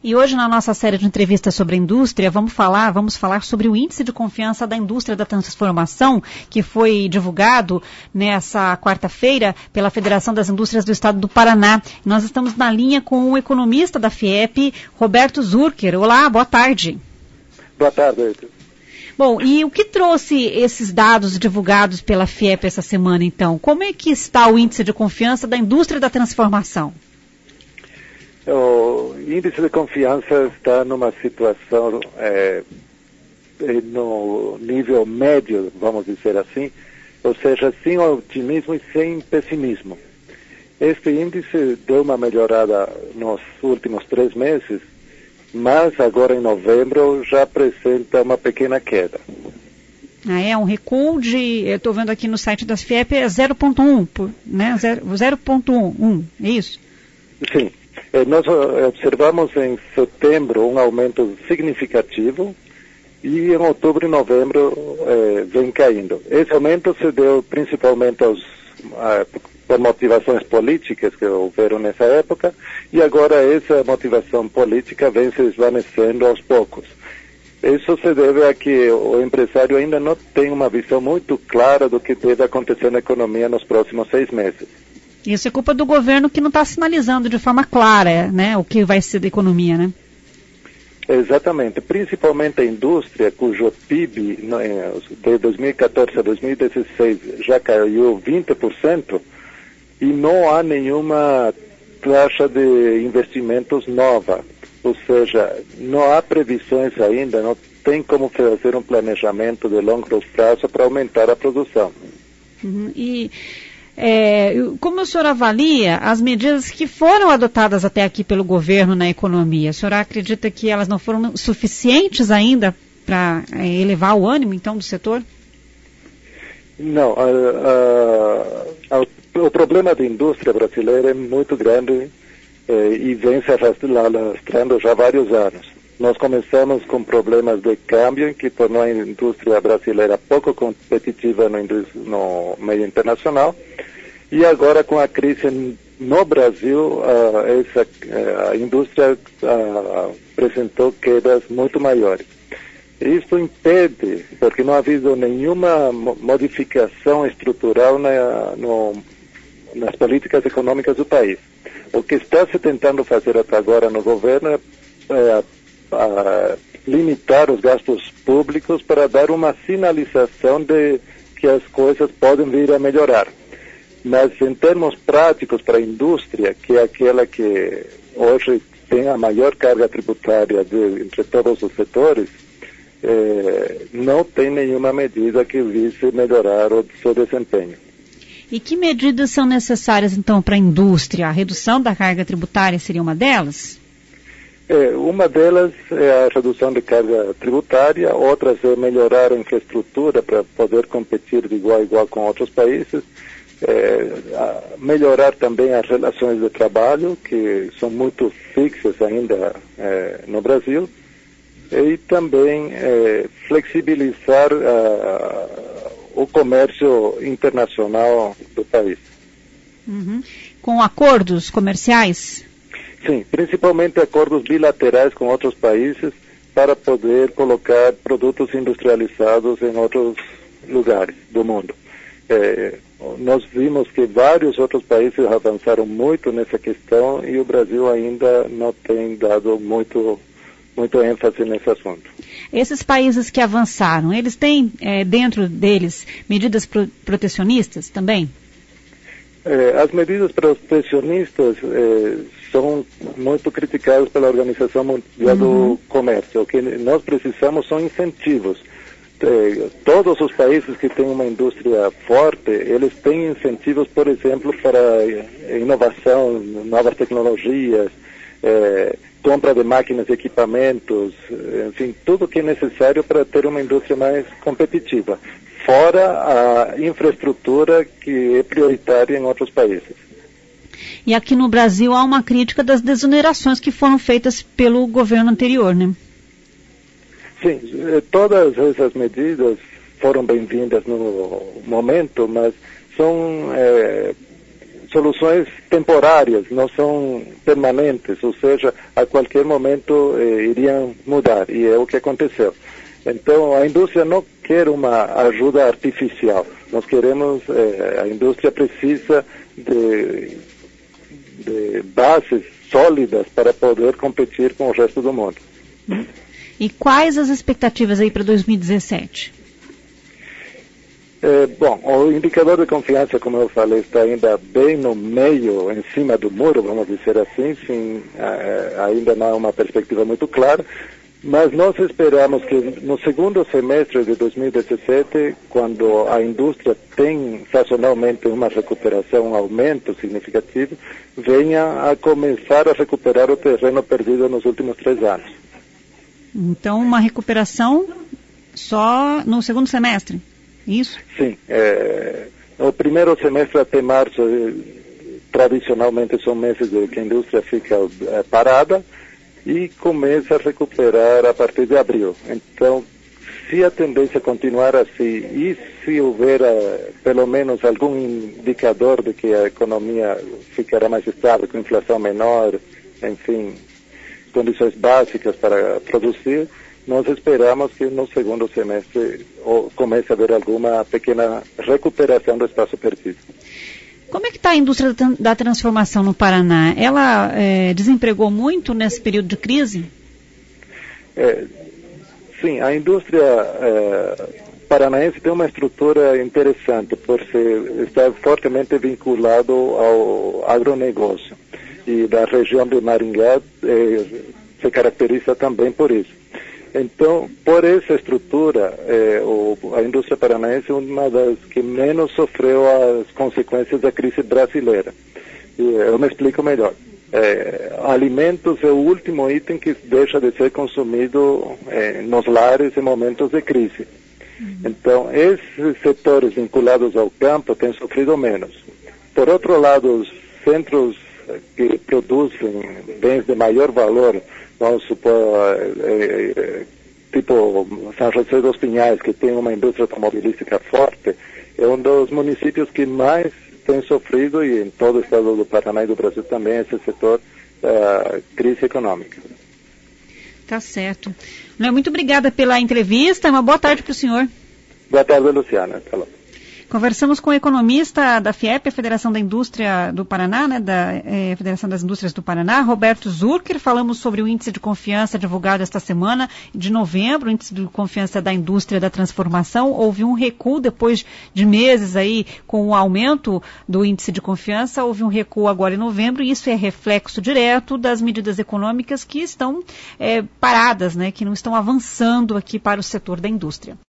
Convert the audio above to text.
E hoje, na nossa série de entrevistas sobre a indústria, vamos falar sobre o índice de confiança da indústria da transformação, que foi divulgado nessa quarta-feira pela Federação das Indústrias do Estado do Paraná. Nós estamos na linha com o economista da FIEP, Roberto Zurcher. Olá, boa tarde. Boa tarde, Edson. Bom, e o que trouxe esses dados divulgados pela FIEP essa semana, então? Como é que está o índice de confiança da indústria da transformação? O índice de confiança está numa situação no nível médio, vamos dizer assim, ou seja, sem otimismo e sem pessimismo. Este índice deu uma melhorada nos últimos 3 meses, mas agora em novembro já apresenta uma pequena queda. É um recuo eu estou vendo aqui no site das FIEP, é 0,1, né? 0,1, é isso? Sim. Nós observamos em setembro um aumento significativo e em outubro e novembro vem caindo. Esse aumento se deu principalmente por motivações políticas que houveram nessa época e agora essa motivação política vem se esvanecendo aos poucos. Isso se deve a que o empresário ainda não tem uma visão muito clara do que deve acontecer na economia nos próximos 6 meses. Isso é culpa do governo que não está sinalizando de forma clara, né, o que vai ser da economia, né? Exatamente, principalmente a indústria, cujo PIB de 2014 a 2016 já caiu 20% e não há nenhuma taxa de investimentos nova, ou seja, não há previsões ainda, não tem como fazer um planejamento de longo prazo para aumentar a produção. Como o senhor avalia as medidas que foram adotadas até aqui pelo governo na economia? O senhor acredita que elas não foram suficientes ainda para elevar o ânimo, então, do setor? Não. O problema da indústria brasileira é muito grande e vem se arrastando já há vários anos. Nós começamos com problemas de câmbio, que tornou a indústria brasileira pouco competitiva no meio internacional. E agora, com a crise no Brasil, a indústria apresentou quedas muito maiores. Isso impede, porque não ha havido nenhuma modificação estrutural nas políticas econômicas do país. O que está se tentando fazer até agora no governo é limitar os gastos públicos para dar uma sinalização de que as coisas podem vir a melhorar. Mas em termos práticos para a indústria, que é aquela que hoje tem a maior carga tributária entre todos os setores, não tem nenhuma medida que vise melhorar o seu desempenho. E que medidas são necessárias, então, para a indústria? A redução da carga tributária seria uma delas? Uma delas é a redução de carga tributária, outras é melhorar a infraestrutura para poder competir de igual a igual com outros países, melhorar também as relações de trabalho, que são muito fixas ainda no Brasil, e também flexibilizar o comércio internacional do país. Com acordos comerciais? Sim, principalmente acordos bilaterais com outros países para poder colocar produtos industrializados em outros lugares do mundo. Nós vimos que vários outros países avançaram muito nessa questão e o Brasil ainda não tem dado muito ênfase nesse assunto. Esses países que avançaram, eles têm dentro deles medidas protecionistas também? As medidas protecionistas são muito criticadas pela Organização Mundial do Comércio. O que nós precisamos são incentivos. Todos os países que têm uma indústria forte, eles têm incentivos, por exemplo, para inovação, novas tecnologias, compra de máquinas e equipamentos, enfim, tudo o que é necessário para ter uma indústria mais competitiva, fora a infraestrutura que é prioritária em outros países. E aqui no Brasil há uma crítica das desonerações que foram feitas pelo governo anterior, né? Sim, todas essas medidas foram bem-vindas no momento, mas são soluções temporárias, não são permanentes, ou seja, a qualquer momento iriam mudar, e é o que aconteceu. Então, a indústria não quer uma ajuda artificial. Nós queremos, a indústria precisa de bases sólidas para poder competir com o resto do mundo. E quais as expectativas aí para 2017? Bom, o indicador de confiança, como eu falei, está ainda bem no meio, em cima do muro, vamos dizer assim, ainda não há uma perspectiva muito clara, mas nós esperamos que no segundo semestre de 2017, quando a indústria tem sazonalmente uma recuperação, um aumento significativo, venha a começar a recuperar o terreno perdido nos últimos 3 anos. Então, uma recuperação só no segundo semestre? Isso? Sim. O primeiro semestre até março, tradicionalmente são meses em que a indústria fica parada e começa a recuperar a partir de abril. Então, se a tendência continuar assim e se houver pelo menos algum indicador de que a economia ficará mais estável, com inflação menor, enfim, condições básicas para produzir, nós esperamos que no segundo semestre comece a haver alguma pequena recuperação do espaço perdido. Como é que está a indústria da transformação no Paraná? Ela desempregou muito nesse período de crise? Sim, a indústria paranaense tem uma estrutura interessante, por estar fortemente vinculado ao agronegócio. E da região de Maringá se caracteriza também por isso. Então, por essa estrutura, a indústria paranaense é uma das que menos sofreu as consequências da crise brasileira. Eu me explico melhor. Alimentos é o último item que deixa de ser consumido nos lares em momentos de crise. Então, esses setores vinculados ao campo têm sofrido menos. Por outro lado, os centros que produzem bens de maior valor, vamos supor, tipo São José dos Pinhais, que tem uma indústria automobilística forte, é um dos municípios que mais tem sofrido, e em todo o estado do Paraná e do Brasil também, esse setor da crise econômica. Tá certo. Muito obrigada pela entrevista, uma boa tarde para o senhor. Boa tarde, Luciana. Até logo. Conversamos com o economista da FIEP, a Federação da Indústria do Paraná, Federação das Indústrias do Paraná, Roberto Zurcher. Falamos sobre o índice de confiança divulgado esta semana, de novembro, o índice de confiança da indústria da transformação. Houve um recuo depois de meses aí com o aumento do índice de confiança, houve um recuo agora em novembro, e isso é reflexo direto das medidas econômicas que estão paradas, que não estão avançando aqui para o setor da indústria.